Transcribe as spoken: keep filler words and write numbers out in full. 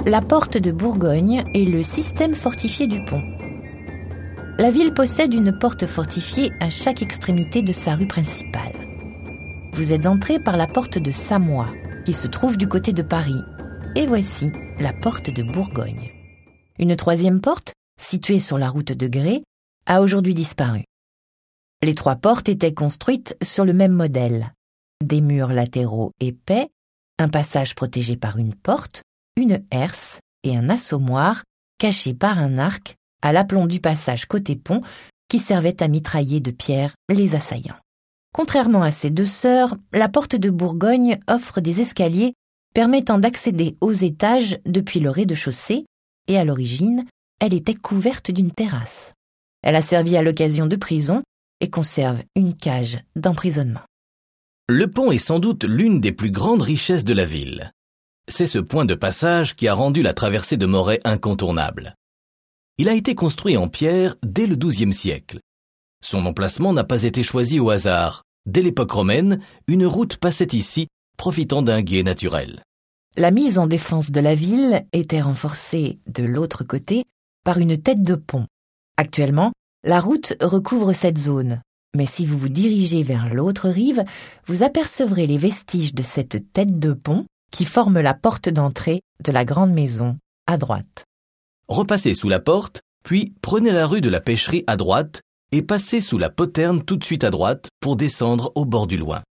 La porte de Bourgogne est le système fortifié du pont. La ville possède une porte fortifiée à chaque extrémité de sa rue principale. Vous êtes entré par la porte de Samois, qui se trouve du côté de Paris. Et voici la porte de Bourgogne. Une troisième porte, située sur la route de Grès, a aujourd'hui disparu. Les trois portes étaient construites sur le même modèle. Des murs latéraux épais, un passage protégé par une porte, une herse et un assommoir caché par un arc à l'aplomb du passage côté pont qui servait à mitrailler de pierre les assaillants. Contrairement à ses deux sœurs, la porte de Bourgogne offre des escaliers permettant d'accéder aux étages depuis le rez-de-chaussée et à l'origine, elle était couverte d'une terrasse. Elle a servi à l'occasion de prison et conserve une cage d'emprisonnement. Le pont est sans doute l'une des plus grandes richesses de la ville. C'est ce point de passage qui a rendu la traversée de Moret incontournable. Il a été construit en pierre dès le douzième siècle. Son emplacement n'a pas été choisi au hasard. Dès l'époque romaine, une route passait ici, profitant d'un gué naturel. La mise en défense de la ville était renforcée de l'autre côté par une tête de pont. Actuellement, la route recouvre cette zone. Mais si vous vous dirigez vers l'autre rive, vous apercevrez les vestiges de cette tête de pont qui forme la porte d'entrée de la grande maison à droite. Repassez sous la porte, puis prenez la rue de la Pêcherie à droite et passez sous la poterne tout de suite à droite pour descendre au bord du Loing.